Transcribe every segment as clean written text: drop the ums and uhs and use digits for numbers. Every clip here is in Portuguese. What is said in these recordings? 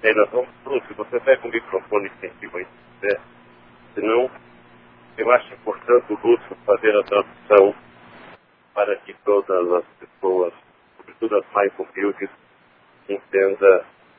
nós vamos, Bruno, se você pega o microfone sensível aí, se quiser, senão eu acho importante o Lúcio fazer a tradução para que todas as pessoas, sobretudo as mais humildes, entendam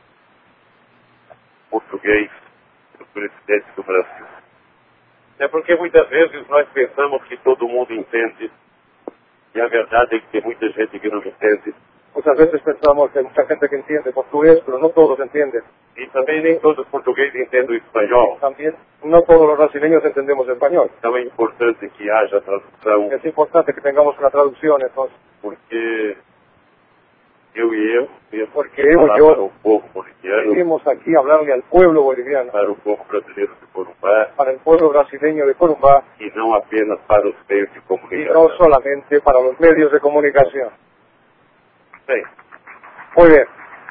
português do presidente do Brasil. É porque muitas vezes nós pensamos que todo mundo entende, e a verdade é que tem muita gente que não entende. Muchas veces pensamos que hay mucha gente que entiende portugués, pero no todos entienden. E também nem todos os portugueses entendem o espanhol. También no todos los brasileños entendemos español. Então é importante que haja tradução, Es importante que tengamos una traducción, entonces, porque eu e eu porque eu falar e eu para o povo boliviano, venimos aquí a hablarle al pueblo boliviano, para o povo brasileiro de Corumbá, para el pueblo brasileño de Corumbá, e não apenas para os meios de y comunicação. no solamente para los medios de comunicación. Bem, Muy bien.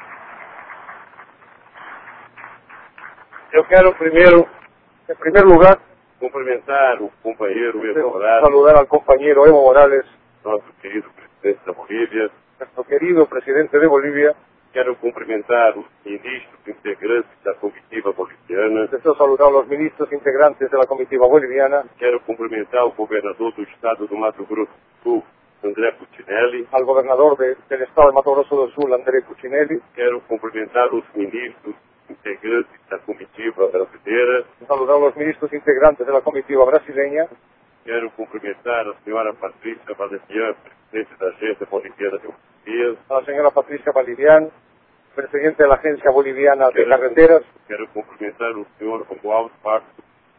eu quero primeiro En primer lugar, cumprimentar o companheiro Evo Morales, saludar al compañero Evo Morales, nosso querido presidente da Bolívia. nuestro querido presidente de Bolivia. Quero cumprimentar os ministros integrantes da comitiva boliviana. Deseo saludar a los ministros integrantes de la comitiva boliviana, Quero cumprimentar o governador do estado do Mato Grosso do Sul, André Cucinelli. al gobernador del estado de Mato Grosso do Sul, André Cucinelli. Quero cumprimentar os ministros integrantes da comitiva brasileira. Saludar a los ministros integrantes de la comitiva brasileña. Quero cumprimentar a senhora Patrícia Valerian, presidente da Agência Boliviana de Rodovias. A la señora Patricia Valerian, presidente de la Agencia Boliviana de Carreteras. Quero cumprimentar o senhor Romualdo Marcos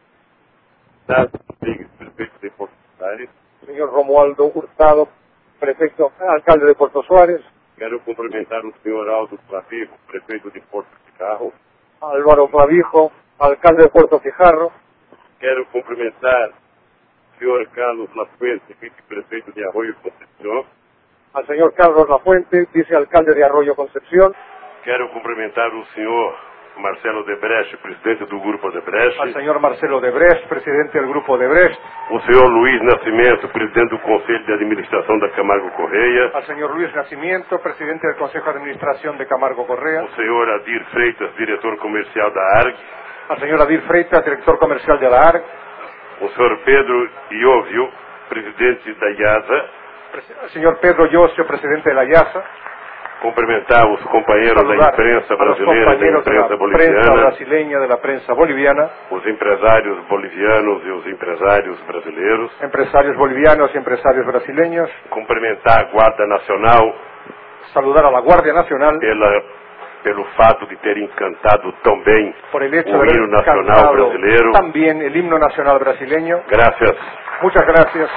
Rodrigues, prefeito de Porto Alegre. Señor Romualdo Hurtado, prefecto, alcalde de Puerto Suárez. Quero cumprimentar o senhor Aldo Clavijo, prefeito de Porto Ficarro. Álvaro Clavijo, alcalde de Puerto Fijarro. Quero cumprimentar o senhor Carlos Lafuente, vice-prefeito de Arroio Concepción. Al señor Carlos Lafuente, vicealcalde de Arroyo Concepción. Quero cumprimentar o senhor Marcelo Debrecht, presidente do Grupo Debrecht. Al señor Marcelo Debrecht, presidente del Grupo Debrecht. O senhor Luiz Nascimento, presidente do Conselho de Administração da Camargo Correia. Al señor Luis Nacimiento, presidente del Consejo de Administración de Camargo Correa. O senhor Adir Freitas, diretor comercial da ARG. Al señor Adir Freitas, director comercial de la ARC. O senhor Pedro Iovio, presidente da IASA. Al señor Pedro Yocio, presidente de la IASA. Cumprimentar os companheiros da Saludar imprensa a los brasileira e da compañeros de imprensa la prensa boliviana, brasileña, de la prensa boliviana, os empresários bolivianos e os empresários brasileiros. empresarios bolivianos y empresarios brasileños. Cumprimentar a Guarda Nacional Saludar a la Guardia Nacional pelo fato de ter encantado tão bem por el hecho o de hino haber nacional cantado brasileiro. también el himno nacional brasileño. Graças. Muchas gracias.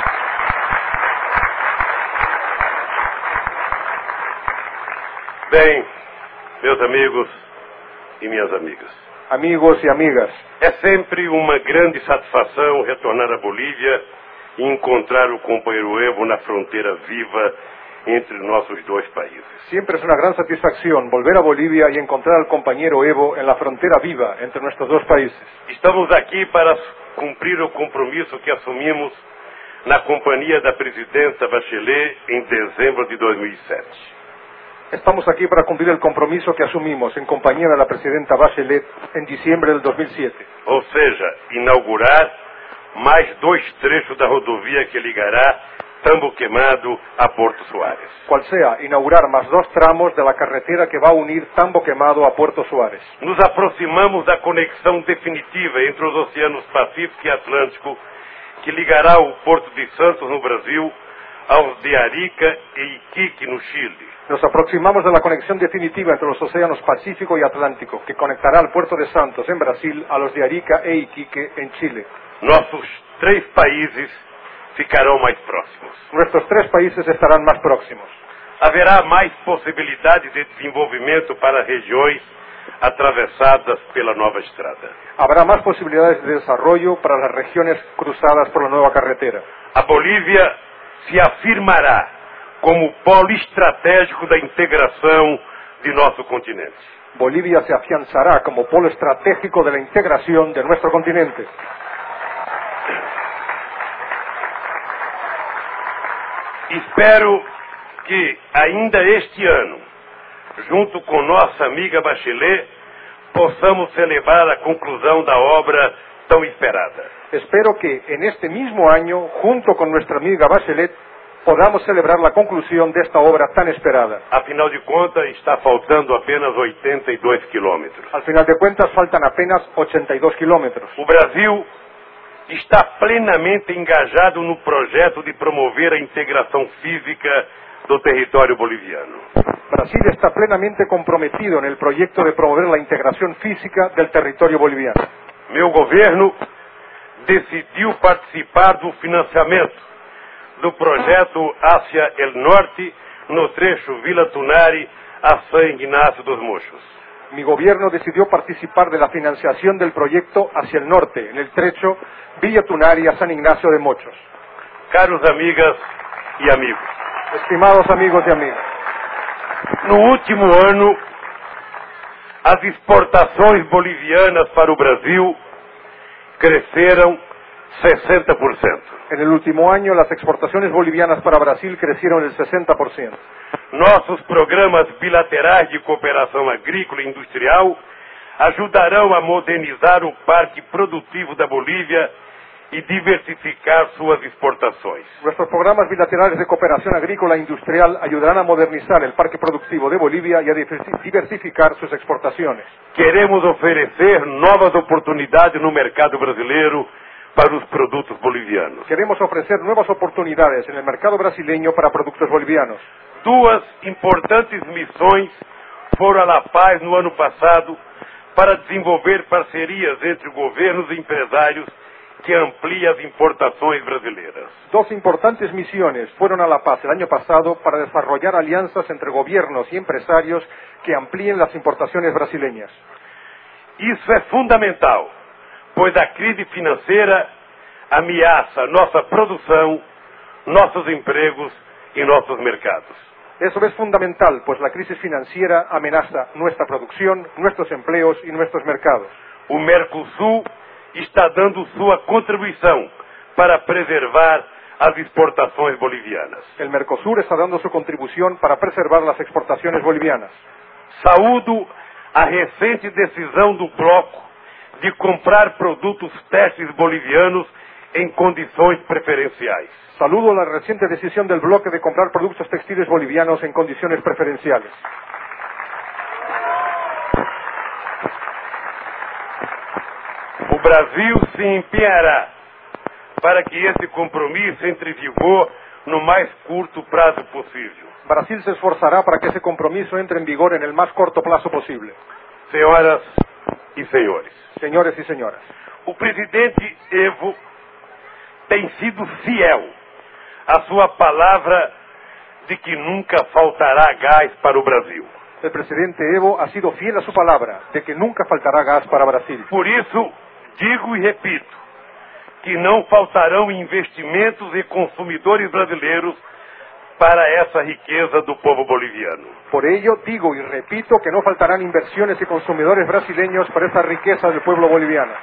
Bem, meus amigos e minhas amigas, Amigos y amigas, é sempre uma grande satisfação retornar à Bolívia e encontrar o companheiro Evo na fronteira viva entre nossos dois países. siempre es una gran satisfacción volver a Bolivia y encontrar al compañero Evo en la frontera viva entre nuestros dos países. Estamos aqui para cumprir o compromisso que assumimos na companhia da presidenta Bachelet em dezembro de 2007. Estamos aquí para cumplir el compromiso que asumimos en compañía de la presidenta Bachelet en diciembre del 2007. Ou seja, inaugurar mais 2 trechos da rodovia que ligará Tambo Quemado a Porto Suárez. Cual sea, inaugurar más 2 tramos de la carretera que va a unir Tambo Quemado a Puerto Suárez. Nos aproximamos da conexão definitiva entre os oceanos Pacífico e Atlântico, que ligará o Porto de Santos, no Brasil, aos de Arica e Iquique, no Chile. Nos aproximamos de la conexión definitiva entre los océanos Pacífico y Atlántico, que conectará al puerto de Santos, en Brasil, a los de Arica e Iquique, en Chile. Nossos 3 países ficarão mais próximos. Nuestros 3 países estarán más próximos. Haverá mais possibilidades de desenvolvimento para regiões atravessadas pela nova estrada. Habrá más posibilidades de desarrollo para las regiones cruzadas por la nueva carretera. A Bolívia se afirmará como polo estratégico da integração de nosso continente. Bolivia se afianzará como polo estratégico de la integración de nuestro continente. Espero que ainda este ano, junto com nossa amiga Bachelet, possamos celebrar a conclusão da obra tão esperada. Espero que en este mismo año, junto con nuestra amiga Bachelet, podamos celebrar la conclusión de esta obra tan esperada. Afinal de contas, está faltando apenas 82 quilômetros. Al final de cuentas, faltan apenas 82 kilómetros. O Brasil está plenamente engajado no projeto de promover a integração física do território boliviano. Brasil está plenamente comprometido en el proyecto de promover la integración física del territorio boliviano. Meu governo decidiu participar do financiamento do projeto Hacia el Norte no trecho Vila Tunari a San Ignacio dos Mochos. Mi gobierno decidió participar de la financiación del proyecto Hacia el Norte, en el trecho Villa Tunari a San Ignacio de Mochos. Caros amigas e amigos, Estimados amigos y amigas, no último ano, as exportações bolivianas para o Brasil cresceram 60%. en el último año las exportaciones bolivianas para Brasil crecieron el 60%. Nossos programas bilaterais de cooperação agrícola e industrial ajudarão a modernizar o parque produtivo da Bolívia e diversificar suas exportações. Nuestros programas bilaterales de cooperación agrícola e industrial ayudarán a modernizar el parque productivo de Bolivia y a diversificar sus exportaciones. Queremos oferecer novas oportunidades no mercado brasileiro para os produtos bolivianos. Queremos ofrecer nuevas oportunidades en el mercado brasileño para productos bolivianos. Duas importantes missões foram a La Paz no ano passado para desenvolver parcerias entre governos e empresários que ampliem as importações brasileiras. Dos importantes misiones fueron a La Paz el año pasado para desarrollar alianzas entre gobiernos y empresarios que amplíen las importaciones brasileñas. Isso é fundamental, pois a crise financeira ameaça nossa produção, nossos empregos e nossos mercados. Eso es fundamental, pues la crisis financiera amenaza nuestra producción, nuestros empleos y nuestros mercados. O Mercosul está dando sua contribuição para preservar as exportações bolivianas. El Mercosur está dando su contribución para preservar las exportaciones bolivianas. Saúdo a recente decisão do bloco de comprar produtos textis bolivianos em condições preferenciais. Saludo la reciente decisión del bloque de comprar productos textiles bolivianos en condiciones preferenciales. O Brasil se empenhará para que esse compromisso entre em vigor no mais curto prazo possível. Brasil se esforzará para que ese compromiso entre en vigor en el más corto plazo posible. Senhoras e senhores, Señores y señoras, o presidente Evo tem sido fiel à sua palavra de que nunca faltará gás para o Brasil. el presidente Evo ha sido fiel a su palabra de que nunca faltará gas para Brasil. Por isso, digo e repito, que não faltarão investimentos e consumidores brasileiros para essa riqueza do povo boliviano. Por ello, digo y repito que no faltarán inversiones y consumidores brasileños para esa riqueza del pueblo boliviano.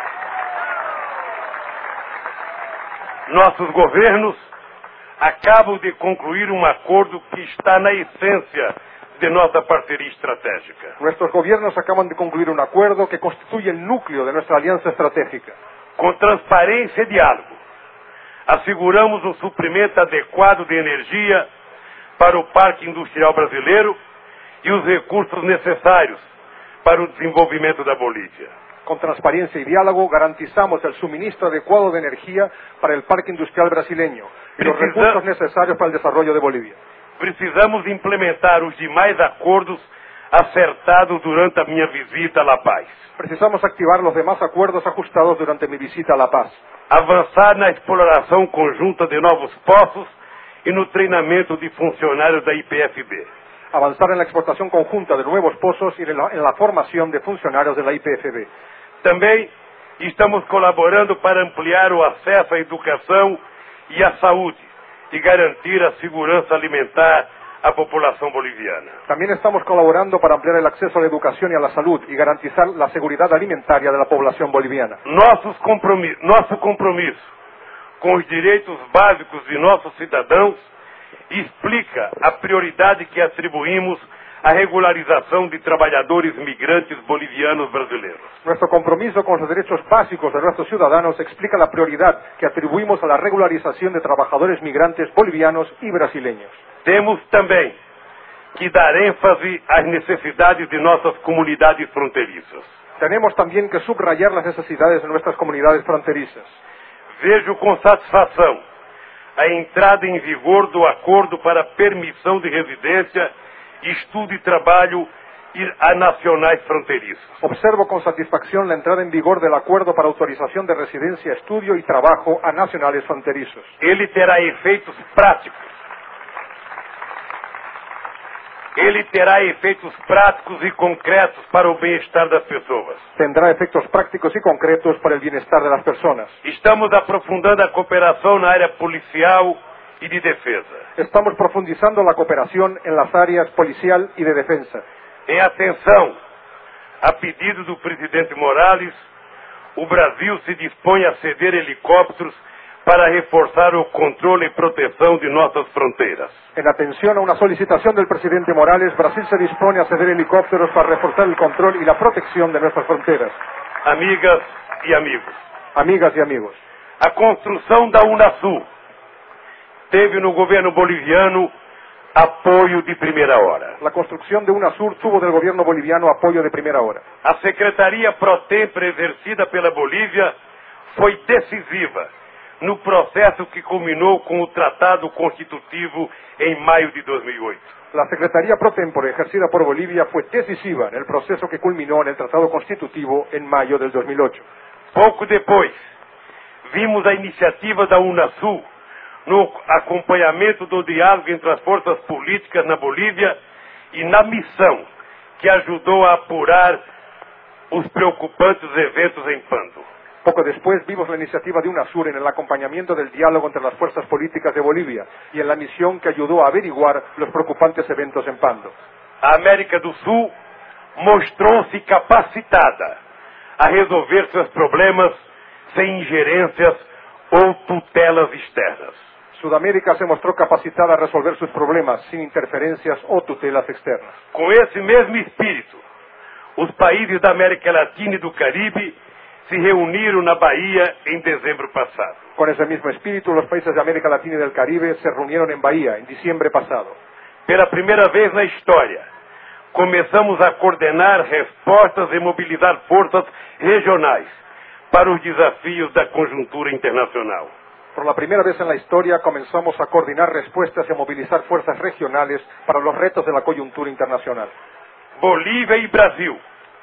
Nossos governos acabam de concluir um acordo que está na essência de nossa parceria estratégica. Nuestros gobiernos acaban de concluir un acuerdo que constituye el núcleo de nuestra alianza estratégica. Com transparência e diálogo, asseguramos um suprimento adequado de energia para o parque industrial brasileiro e os recursos necessários para o desenvolvimento da Bolívia. Con transparencia y diálogo garantizamos el suministro adecuado de energía para el parque industrial brasileño y los recursos necesarios para el desarrollo de Bolivia. Precisamos implementar os demais acordos acertados durante a minha visita a La Paz. Precisamos activar los demás acuerdos ajustados durante mi visita a La Paz. Avançar na exploração conjunta de novos poços e no treinamento de funcionários da IPFB. Avanzar en la exportación conjunta de nuevos pozos y en la formación de funcionarios de la IPFB. Também estamos colaborando para ampliar o acesso à educação e à saúde e garantir a segurança alimentar à população boliviana. También estamos colaborando para ampliar el acceso a la educación y a la salud y garantizar la seguridad alimentaria de la población boliviana. Nosso compromisso com os direitos básicos de nossos cidadãos explica a prioridade que atribuímos a regularização de trabalhadores migrantes bolivianos brasileiros. Nuestro compromiso con los derechos básicos de nuestros ciudadanos explica la prioridad que atribuimos a la regularización de trabajadores migrantes bolivianos y brasileños. Temos também que dar ênfase às necessidades de nossas comunidades fronteiriças. Tenemos también que subrayar las necesidades de nuestras comunidades fronterizas. Vejo com satisfação a entrada em vigor do acordo para permissão de residência, estudo e trabalho a nacionais fronterizos. Observo con satisfacción la entrada en vigor del acuerdo para autorización de residencia, estudio y trabajo a nacionales fronterizos. Ele terá efeitos práticos. Ele terá efeitos práticos e concretos para o bem-estar das pessoas. Tendrá efectos prácticos y concretos para el bienestar de las personas. Estamos aprofundando a cooperação na área policial e de defesa. Estamos profundizando la cooperación en las áreas policial y de defensa. Em atenção, a pedido do presidente Morales, o Brasil se dispõe a ceder helicópteros para reforçar o controle e proteção de nossas fronteiras. En atención a una solicitación del presidente Morales, Brasil se dispone a ceder helicópteros para reforzar el control y la protección de nuestras fronteras. Amigas e amigos, Amigas y amigos, a construção da Unasul teve no governo boliviano apoio de primeira hora. la construcción de UNASUR tuvo del gobierno boliviano apoyo de primera hora. A secretaria pro-tempore exercida pela Bolívia foi decisiva no processo que culminou com o Tratado Constitutivo em maio de 2008. La Secretaría pro tempore ejercida por Bolivia fue decisiva en el proceso que culminó en el Tratado Constitutivo en mayo del 2008. Pouco depois, vimos a iniciativa da Unasul no acompanhamento do diálogo entre as forças políticas na Bolívia e na missão que ajudou a apurar os preocupantes eventos em Pando. Poco después vimos la iniciativa de UNASUR en el acompañamiento del diálogo entre las fuerzas políticas de Bolivia y en la misión que ayudó a averiguar los preocupantes eventos en Pando. A América do Sul mostrou-se capacitada a resolver seus problemas sem ingerências ou tutelas externas. Sudamérica se mostró capacitada a resolver sus problemas sin interferencias o tutelas externas. Com esse mesmo espírito, os países da América Latina e do Caribe se reuniram na Bahia em dezembro passado. Con ese mismo espíritu, los países de América Latina y del Caribe se reunieron en Bahía en diciembre pasado. Pela primeira vez na história, começamos a coordenar respostas e mobilizar forças regionais para os desafios da conjuntura internacional. Por la primera vez en la historia comenzamos a coordinar respuestas y a movilizar fuerzas regionales para los retos de la coyuntura internacional. Bolívia e Brasil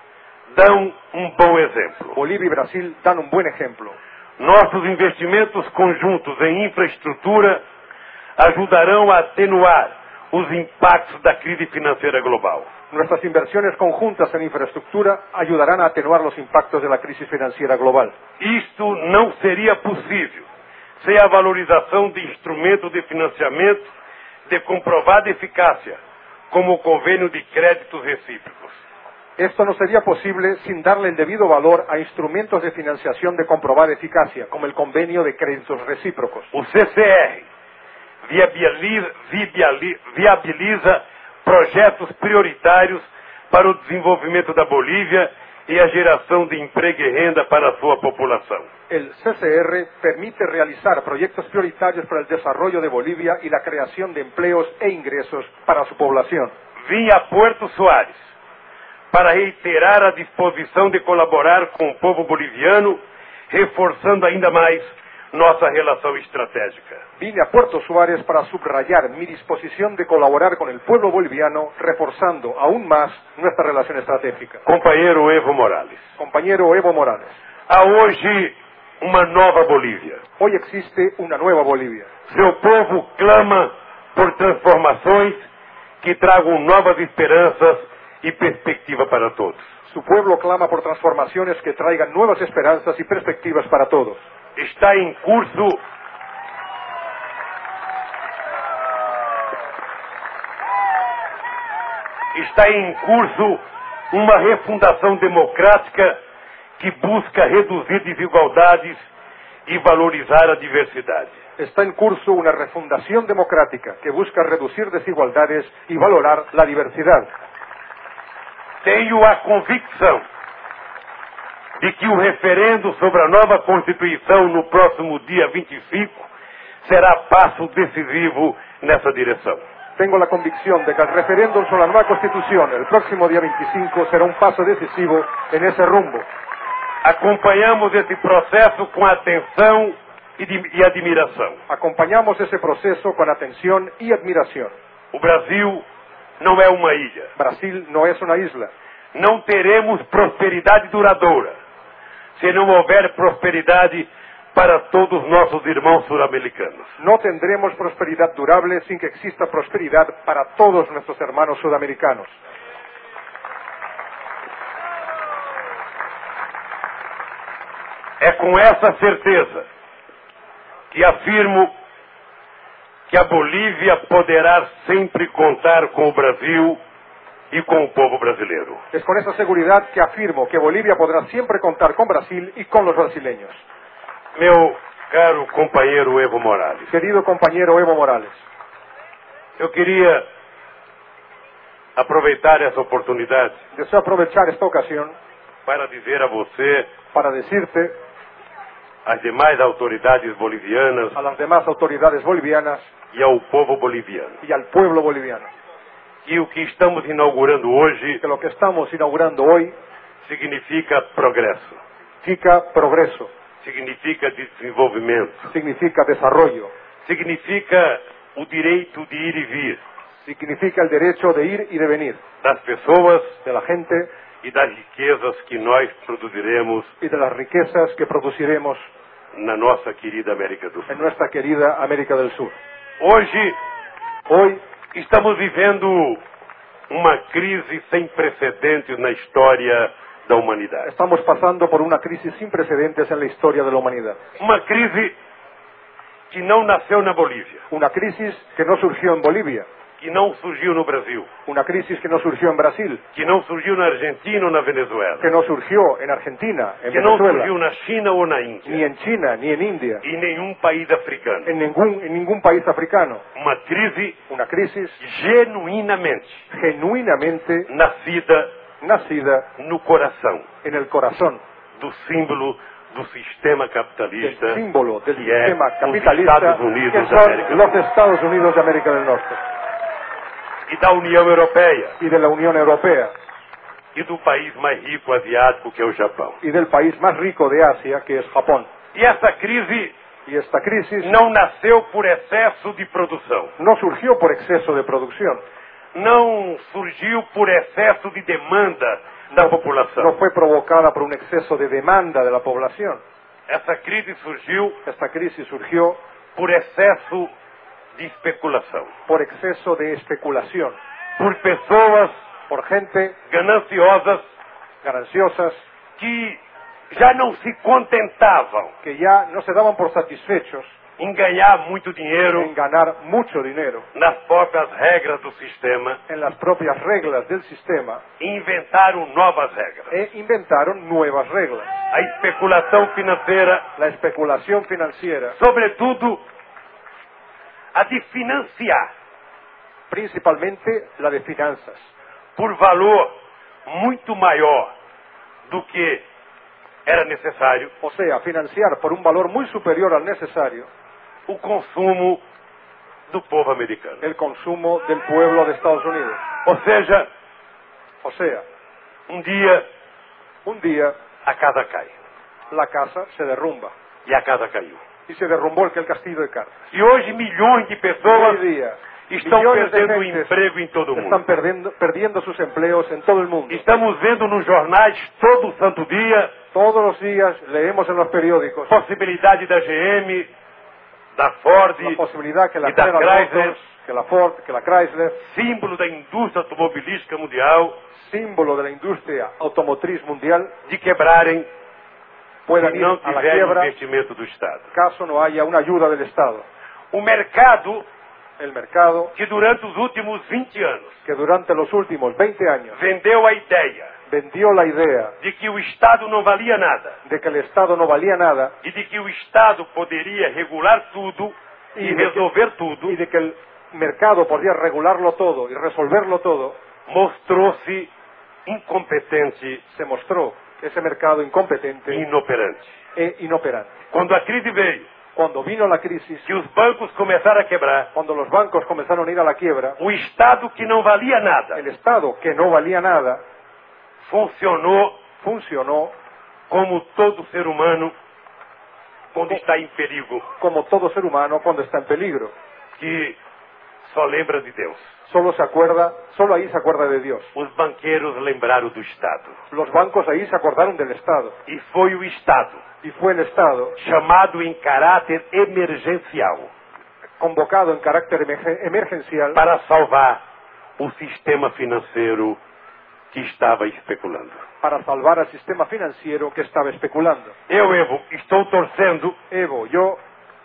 dão bom exemplo. Bolivia y Brasil dan un buen ejemplo. Nossos investimentos conjuntos em infraestrutura ajudarão a atenuar os impactos da crise financeira global. Nuestras inversiones conjuntas en infraestructura ayudarán a atenuar los impactos de la crisis financiera global. Isto não seria possível sem a valorização de instrumentos de financiamento de comprovada eficácia, como o convênio de créditos recíprocos. Esto no sería posible sin darle el debido valor a instrumentos de financiación de comprobada eficacia, como el convenio de créditos recíprocos. O CCR viabiliza projetos prioritários para o desenvolvimento da Bolívia e a geração de emprego e renda para a sua população. El CCR permite realizar proyectos prioritarios para el desarrollo de Bolivia y la creación de empleos e ingresos para su población. Vim a Puerto Soares para reiterar a disposição de colaborar com o povo boliviano, reforçando ainda mais nossa relação estratégica. Vine a Puerto Suárez para subrayar mi disposición de colaborar con el pueblo boliviano, reforzando aún más nuestra relación estratégica. Companheiro Evo Morales, Compañero Evo Morales, há hoje uma nova Bolívia. hoy existe una nueva Bolivia. Seu povo clama por transformações que tragam novas esperanças e perspectiva para todos. Su pueblo clama por transformaciones que traigan nuevas esperanzas y perspectivas para todos. Está em curso uma refundação democrática que busca reduzir desigualdades e valorizar a diversidade. Está en curso una refundación democrática que busca reducir desigualdades y valorar la diversidad. Tenho a convicção de que o referendo sobre a nova Constituição no próximo dia 25 será passo decisivo nessa direção. Tengo la convicción de que el referéndum sobre la nueva Constitución el próximo día 25 será un paso decisivo en ese rumbo. Acompanhamos esse processo com atenção e admiração. Acompañamos ese proceso con atención y admiración. O Brasil não é uma ilha. Brasil no es una isla. Não teremos prosperidade duradoura se não houver prosperidade para todos nossos irmãos sul-americanos. No tendremos prosperidad durable sin que exista prosperidad para todos nuestros hermanos sudamericanos. É com essa certeza que afirmo que a Bolívia poderá sempre contar com o Brasil y con el pueblo brasileño. Es con esa seguridad que afirmo que Bolivia podrá siempre contar con Brasil y con los brasileños. Meu caro companheiro Evo Morales. Querido compañero Evo Morales. Eu queria aproveitar essa oportunidade. Deseo aprovechar esta ocasión para dizer a você, para decirte, às demais autoridades bolivianas, a las demás autoridades bolivianas e ao povo boliviano, y al pueblo boliviano, que o que estamos inaugurando hoje, que lo que estamos inaugurando hoy significa progresso, significa progreso, significa desenvolvimento, significa desarrollo, significa o direito de ir e vir, significa el derecho de ir y de venir das pessoas de la gente e das riquezas que nós produziremos y de las riquezas que produciremos na nossa querida América do Sul. en nuestra querida América del Sur. Hoy estamos vivendo uma crise sem precedentes na história da humanidade. Estamos pasando por una crisis sin precedentes en la historia de la humanidad. Uma crise que não nasceu na Bolívia, Una crisis que no surgió en Bolivia, que não surgiu no Brasil, una crisis que no surgió en Brasil, que não surgiu na Argentina ou na Venezuela, que no surgió en Argentina, en que não Venezuela, surgiu na China ou na Índia, ni en China, ni en India, e nenhum país africano. en ningún país africano. Uma crise Una crisis genuinamente nacida no coração en el corazón do símbolo do sistema capitalista, del símbolo del que é sistema os capitalista Estados Unidos que da América son do los Estados Unidos de América del Norte e da União Europeia y de la Unión Europea e do país mais rico asiático que é o Japão. y del país más rico de Asia que es Japón. E essa crise Y esta crisis não nasceu por excesso de produção, no surgió por exceso de producción, não surgiu por excesso de demanda da população. no fue provocada por un exceso de demanda de la población. Essa crise surgiu Esta crisis surgió por excesso de especulação, por exceso de especulación, por pessoas por gente gananciosas gananciosas que já não se contentavam que ya no se daban por satisfechos em ganhar muito dinheiro en ganar mucho dinero nas próprias regras do sistema en las propias reglas del sistema e inventaram novas regras. e inventaron nuevas reglas. A especulação financeira, La especulación financiera, sobretudo a de financiar principalmente la de finanzas, por valor muito maior do que era necessário o sea, financiar por un valor muy superior al necesario o consumo do povo americano. el consumo del pueblo de Estados Unidos. Ou seja, O sea, um dia un día a casa cai. la casa se derrumba E a casa caiu. y se derrumbó el castillo de cartas. E hoje milhões de Hoy pessoas día estão millones de perdendo o gentes emprego em todo o están mundo. perdiendo sus empleos en todo el mundo. Estamos vendo nos jornais todo santo dia Todos los días leemos en los periódicos possibilidade da GM, da Ford la posibilidad que la e da General Chrysler, Motors, que la Ford, que la Chrysler, símbolo da indústria automobilística mundial, símbolo de la industria automotriz mundial, de quebrarem puedan se ir não a la tiver quiebra investimento do Estado. caso no haya una ayuda del Estado. O mercado, El mercado, que durante os últimos 20 anos que durante los últimos 20 años vendeu a ideia vendió la idea de que o Estado não valia nada de que el Estado no valía nada e de que o Estado poderia regular tudo e de que- resolver tudo, y de que el mercado podía regularlo todo y resolverlo todo, mostrou-se incompetente se mostró ese mercado incompetente e inoperante. e inoperante. Quando a crise veio, Cuando vino la crisis, que os bancos começaram a quebrar, cuando los bancos comenzaron a ir a la quiebra, o Estado que não valia nada el Estado, que no valía nada, funcionou como todo ser humano quando está em perigo, como todo ser humano cuando está en peligro. que só lembra de Deus. Solo ahí se acuerda de Dios. Os banqueiros lembraram do Estado. Los bancos ahí se acordaron del Estado. E foi o Estado, Y fue el Estado, chamado em caráter emergencial, convocado en carácter emergencial, para salvar o sistema financeiro que estava especulando. para salvar al sistema financiero que estaba especulando. Eu, Evo, estou torcendo Evo, yo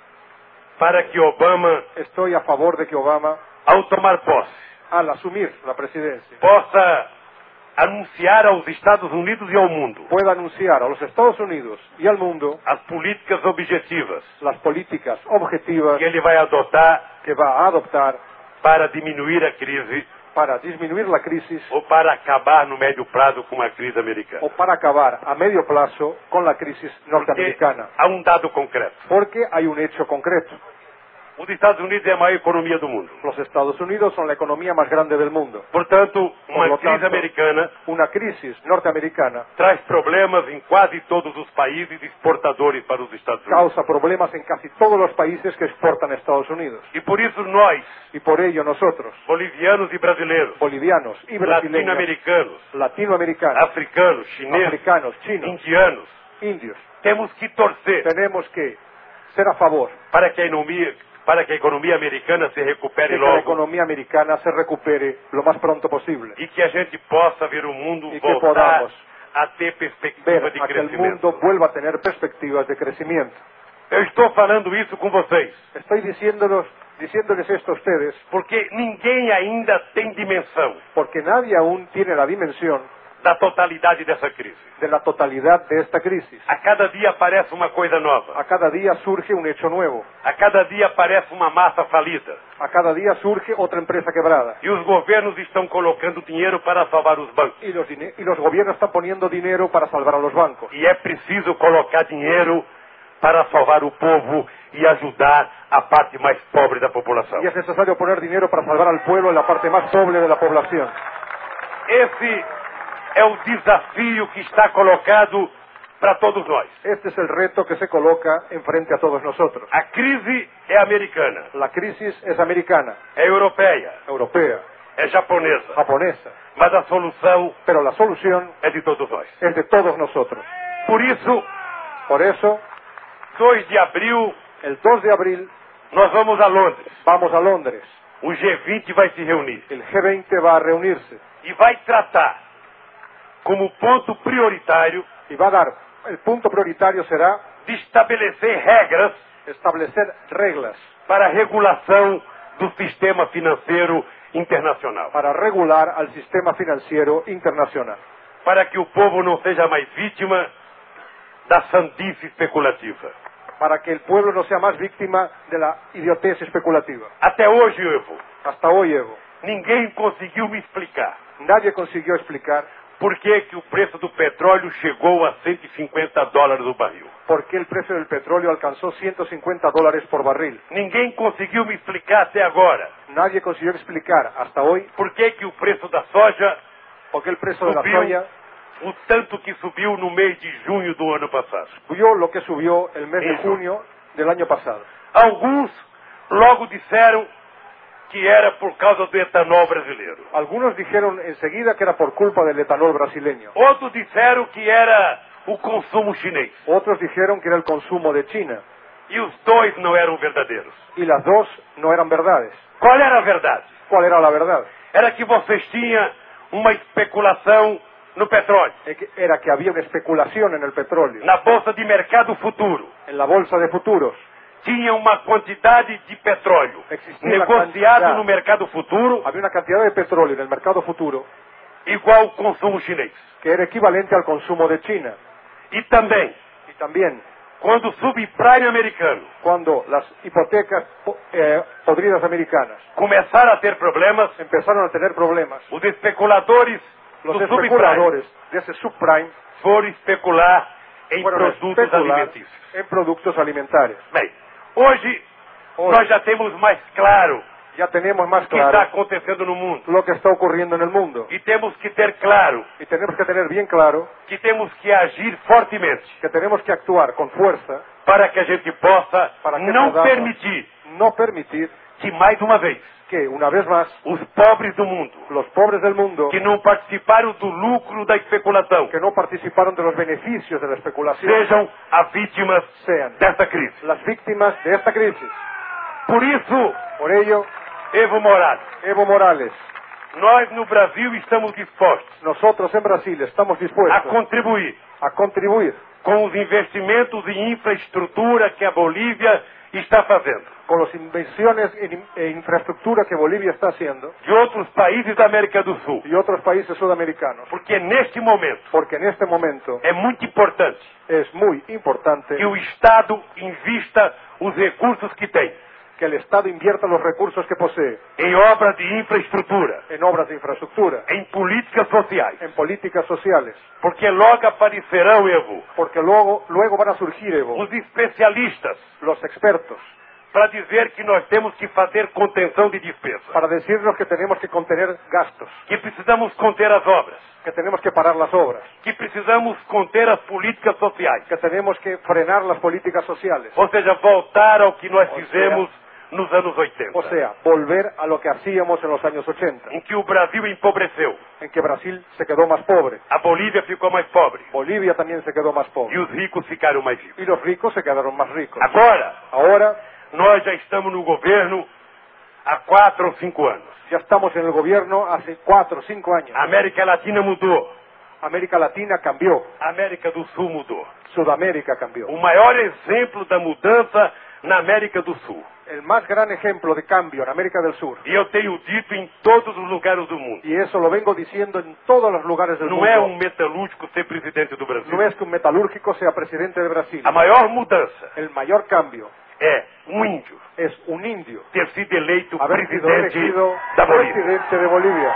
para que Obama, estoy a favor de que Obama, ao tomar posse, al asumir la presidencia, possa anunciar aos Estados Unidos e ao mundo pueda anunciar a los Estados Unidos y al mundo as políticas objetivas las políticas objetivas que ele vai adotar que va a adoptar para diminuir a crise para disminuir la crisis ou para acabar no médio prazo com a crise americana. o para acabar a medio plazo con la crisis Porque norteamericana. há um dado concreto. Porque hay un hecho concreto. Os Estados Unidos é a maior economia do mundo. Los Estados Unidos son la economía más grande del mundo. Portanto, Por uma lo crise tanto, americana una crisis norteamericana traz problemas em quase todos os países exportadores para os Estados Unidos. causa problemas en casi todos los países que exportan a Estados Unidos. E por isso nós, Y por ello nosotros, bolivianos e brasileiros, bolivianos y brasileños, latino-americanos, latinoamericanos, africanos, chineses, africanos, chinos, indianos, indios, temos que torcer tenemos que ser a favor para que a economia americana se recupere de que la logo economía americana se recupere lo más pronto posible e que a gente possa ver o mundo y que voltar podamos a ter perspectiva ver de a que el crescimento. mundo vuelva a tener perspectivas de crecimiento. Eu estou falando isso com vocês Estoy diciéndoles esto a ustedes porque ninguém ainda tem dimensão porque nadie aún tiene la dimensión da totalidade dessa crise. de la totalidad de esta crisis. A cada dia aparece uma coisa nova. A cada día surge un hecho nuevo. A cada dia aparece uma massa falida. A cada día surge otra empresa quebrada. E os governos estão colocando dinheiro para salvar os bancos. Y los gobiernos están poniendo dinero para salvar a los bancos. E é preciso colocar dinheiro para salvar o povo e ajudar a parte mais pobre da população. Y es necesario poner dinero para salvar al pueblo en la parte más pobre de la población. Esse é o desafio que está colocado para todos nós. Este es el reto que se coloca enfrente a todos nosotros. A crise é americana, La crisis es americana, é europeia, europea, é japonesa, japonesa, mas a solução pero la solución é de todos nós. es de todos nosotros. Por isso, Por eso, 2 de abril, el 2 de abril nós vamos a Londres. vamos a Londres. O G20 vai se reunir El G20 va a reunirse e vai tratar como ponto prioritário y va a dar, el punto prioritario será de estabelecer regras establecer reglas para a regulação do sistema financeiro internacional, para regular al sistema financiero internacional, para que o povo não seja mais vítima da sandice especulativa. para que el pueblo no sea más víctima de la idiotez especulativa. Até hoje, Evo, Hasta hoy, Evo, ninguém conseguiu me explicar nadie consiguió explicar por que o preço do petróleo chegou a $150 o barril. por qué el precio del petróleo alcanzó $150 por barril. Ninguém conseguiu me explicar até agora Nadie consiguió explicar hasta hoy por que o preço da soja por qué el precio de la subiu soya o tanto que subiu no mês de junho do ano passado. subió lo que subió el mes de Eso. junio del año pasado. Alguns logo disseram que era por causa do etanol brasileiro. Algunos dijeron enseguida que era por culpa del etanol brasileño. Outros disseram que era o consumo chinês. Otros dijeron que era el consumo de China. E os dois não eram verdadeiros. Y las dos no eran verdades. Qual era a verdade? ¿Cuál era la verdad? Era que vocês tinham uma especulação no petróleo, Era que había una especulación en el petróleo, na bolsa de mercado futuro. en la bolsa de futuros. Tinha uma quantidade de petróleo Existia uma negociado quantidade. no mercado futuro Había una cantidad de petróleo en el mercado futuro igual ao consumo chinês. que era equivalente al consumo de China. E também, Y también, quando o subprime americano cuando las hipotecas podridas americanas começaram a ter problemas, empezaron a tener problemas, os especuladores Los do especuladores de ese subprime foram especular em fueron a produtos especular alimentícios. en productos alimentarios. Bem, hoje nós já temos mais claro Ya tenemos más o que está claro acontecendo no mundo. lo que está ocurriendo en el mundo. E temos que ter claro Y tenemos que tener bien claro que temos que agir fortemente que tenemos que actuar con fuerza para que a gente possa para que não podamos permitir no permitir que, mais uma vez, que, una vez más, os pobres do mundo, los pobres del mundo que não participaram do lucro da especulação, que no participaron de los beneficios de la especulación sejam as vítimas sean dessa crise. las víctimas de esta crisis. Por isso, Por ello, Evo Morales, Evo Morales, nós no Brasil estamos dispostos nosotros en Brasil estamos a dispuestos contribuir a contribuir com os investimentos em infraestrutura que a Bolívia está fazendo, con las inversiones en infraestructura que Bolivia está haciendo de outros países da América do Sul. y otros países sudamericanos. Porque neste momento Porque en este momento é muito importante es muy importante que o Estado invista os recursos que tem que el Estado invierta los recursos que posee em obras de infraestrutura, en obras de infraestructura, em políticas sociais. en políticas sociales, Porque logo aparecerão, Evo, porque luego van a surgir, Evo, os especialistas los expertos, para dizer que nós temos que fazer contenção de despesa, para decirnos que tenemos que contener gastos, que precisamos conter as obras, que tenemos que parar las obras, que precisamos conter as políticas sociais. que tenemos que frenar las políticas sociales. Ou seja, voltar ao que nós Ou fizemos nos anos 80, O sea, volver a lo que hacíamos en los años 80, em que o Brasil empobreceu, en que Brasil se quedó más pobre, a Bolívia ficou mais pobre Bolivia también se quedó más e pobre, os ricos ficaram mais ricos. y los ricos se quedaron más ricos. Agora, Ahora nós já estamos no governo há 4 ou 5 anos. ya estamos en el gobierno hace 4 o 5 años. A América Latina mudou, América Latina cambió, a América do Sul mudou. Sudamérica cambió. O maior exemplo da mudança na América do Sul. El más gran ejemplo de cambio en América del Sur, E eu tenho dito em todos os lugares do mundo. y eso lo vengo diciendo en todos los lugares del Não é mundo, metalúrgico ser presidente do Brasil. no es que un metalúrgico sea presidente de Brasil. A maior mudança El mayor cambio é um índio es un indio ter sido eleito haber sido presidente elegido da Bolívia. presidente de Bolivia.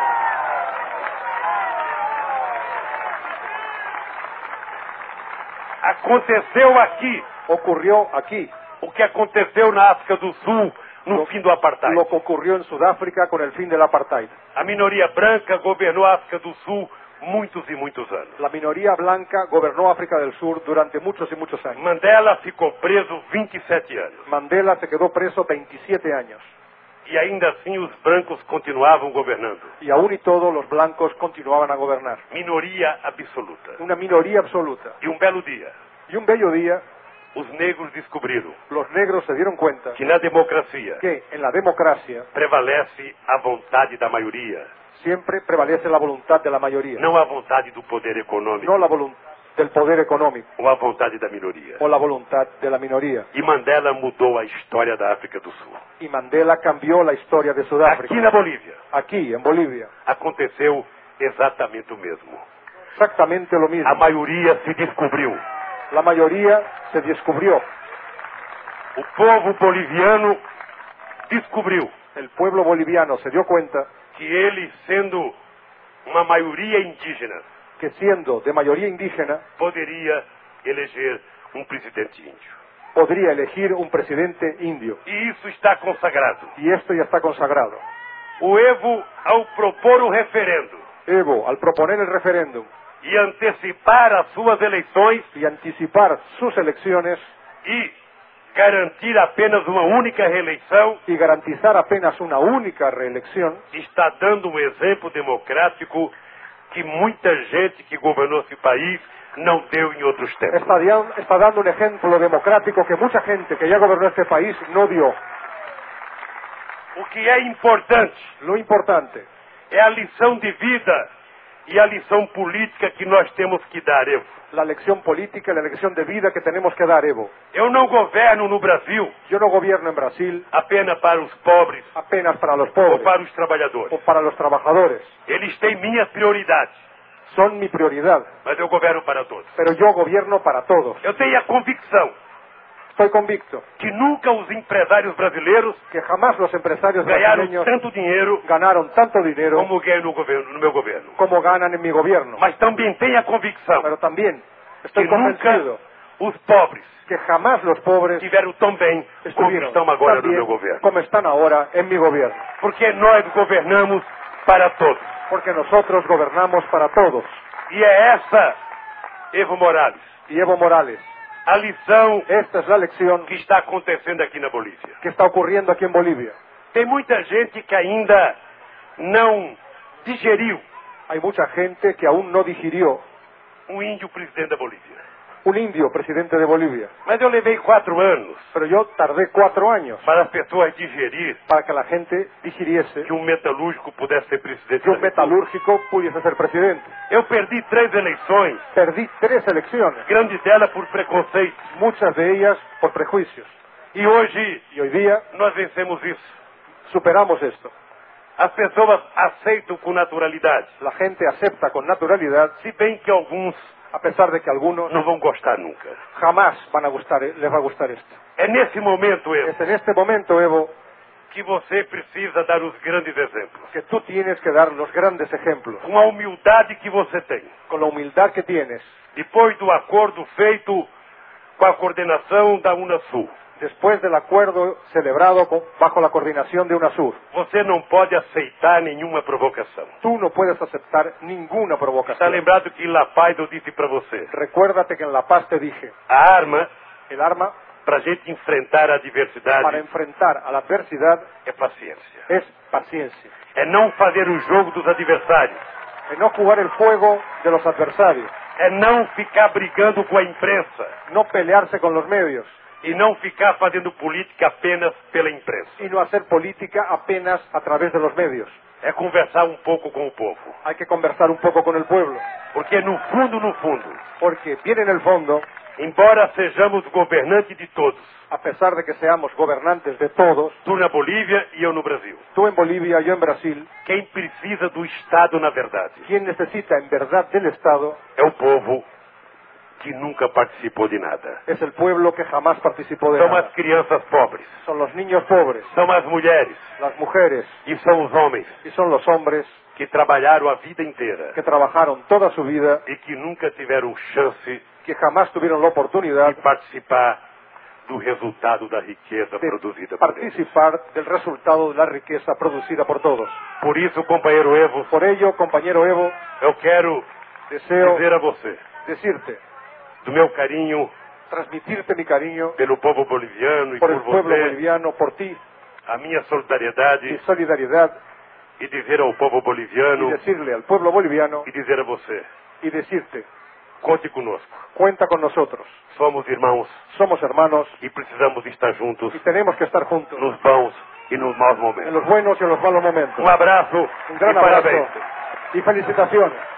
Aconteceu aqui Ocurrió aquí o que aconteceu na África do Sul no fim do apartheid. lo que ocurrió en Sudáfrica con el fin del apartheid. A minoria branca governou a África do Sul muitos e muitos anos. La minoría blanca gobernó África del Sur durante muchos y muchos años. Mandela ficou preso 27 anos. Mandela se quedó preso 27 años. E ainda assim os brancos continuavam governando. Y aún y todo los blancos continuaban a gobernar. Minoria absoluta. Una minoría absoluta. E um belo dia, Y un bello día, os negros descobriram los negros se dieron cuenta que na democracia que en la democracia prevalece a vontade da maioria, siempre prevalece la voluntad de la mayoría, não a vontade do poder econômico no la voluntad del poder económico ou a vontade da minoria. o la voluntad de la minoría. E Mandela mudou a história da África do Sul. Y Mandela cambió la historia de Aqui Sudáfrica. na Bolívia Aquí, en Bolivia, aconteceu exatamente o mesmo. exactamente lo mismo. A maioria se descobriu. La mayoría se descubrió. O povo boliviano descobriu El pueblo boliviano se dio cuenta que ele, sendo uma maioria indígena, que siendo de mayoría indígena, poderia eleger um presidente índio. podría elegir un presidente indio. E isso está consagrado. Y esto ya está consagrado. O Evo, ao propor o referendo Evo, al proponer el referéndum e antecipar as suas eleições y anticipar sus elecciones e garantir apenas uma única reeleição, y garantizar apenas una única reelección, está dando um exemplo democrático que muita gente que governou esse país não deu em outros tempos. está dando un ejemplo democrático que mucha gente que ya gobernó este país no dio. O que é importante Lo importante é a lição de vida e a lição política que nós temos que dar, Evo. la lección política y la lección de vida que tenemos que dar, Evo. Eu não governo no Brasil Yo no gobierno en Brasil apenas para os pobres apenas para los ou pobres para os trabalhadores. o para los trabajadores. Eles têm minhas prioridades, Son mi prioridad, mas eu governo para todos. pero yo gobierno para todos. Eu tenho a convicção Estoy convicto que nunca os empresários brasileiros que jamás los empresarios ganharam brasileños tanto dinheiro ganaron tanto dinero como ganham no meu governo. como ganan en mi gobierno. Mas também tenho a convicção Pero también que estoy nunca convencido os pobres que jamás los pobres estiveram tão bem como estuvieron estão agora tan no meu bien governo. como están ahora en mi gobierno. Porque nós governamos para todos. Porque nosotros gobernamos para todos. E é essa, Evo Morales, Y Evo Morales, a lição esta es la lección que está acontecendo aqui na Bolívia. que está ocurriendo aquí en Bolivia. Tem muita gente que ainda não digeriu Hay mucha gente que aún no digirió índio presidente da Bolívia. un indio presidente de Bolivia. Mas eu levei 4 anos Pero yo tardé 4 años para as pessoas digerir para que la gente digiriese que metalúrgico pudesse ser presidente. que un metalúrgico pudiese ser presidente. Eu perdi 3 eleições, Perdí 3 elecciones, grande delas por preconceito. muchas de ellas por prejuicios. E hoje Y hoy día nós vencemos isso. superamos esto. As pessoas aceitam com naturalidade, La gente acepta con naturalidad, se bem que alguns a pesar de que algunos não vão gostar nunca. jamás les va a gustar esto. É nesse momento, Evo, Es en este momento, Evo, que você precisa dar os grandes exemplos. que tú tienes que dar los grandes ejemplos, Com a humildade que você tem. con la humildad que tienes, Depois do acordo feito com a coordenação da Unasul, después del acuerdo celebrado bajo la coordinación de UNASUR. você não pode aceitar nenhuma provocação. Tú no puedes aceptar ninguna Está provocación. lembrado que em La Paz eu disse para você, Recuérdate que en La Paz te dije, a arma el arma para a gente enfrentar a para adversidade enfrentar a la adversidad é paciência. es paciencia. É não fazer o jogo dos adversários. Es no jugar el juego de los adversarios, É não ficar brigando com a imprensa. no pelearse con los medios E não ficar fazendo política apenas pela imprensa. y no hacer política apenas a través de los medios. É conversar um pouco com o povo. Hay que conversar un poco con el pueblo, Porque no fundo, porque bien en el fondo, embora sejamos governantes de todos, a pesar de que seamos gobernantes de todos, tu na Bolívia e eu no Brasil, tú en Bolivia, yo en Brasil, quem precisa do Estado na verdade quien necesita en verdad del Estado é o povo que nunca participou de nada. es el pueblo que jamás participó de São nada. as crianças pobres, Son los niños pobres, são as mulheres las mujeres e são os homens y son los hombres que trabalharam a vida inteira que trabajaron toda su vida, e que nunca tiveram chance que jamás tuvieron la oportunidad de participar do resultado da riqueza de produzida por eles. participar del resultado de la riqueza producida por todos. Por isso, companheiro Evo, Por ello, compañero Evo, eu quero deseo dizer a você decirte, do meu carinho transmitirte mi cariño pelo povo boliviano e por por el pueblo você, boliviano, por ti, a minha mi solidariedade solidaridad, e dizer ao povo y boliviano decirle al pueblo boliviano e dizer a você, y decirte, conte conosco. cuenta con nosotros, Somos irmãos somos hermanos e precisamos estar juntos y tenemos que estar juntos nos bons e nos maus en momentos. los buenos y en los malos momentos. Um abraço Un gran e abrazo parabéns. y felicitaciones.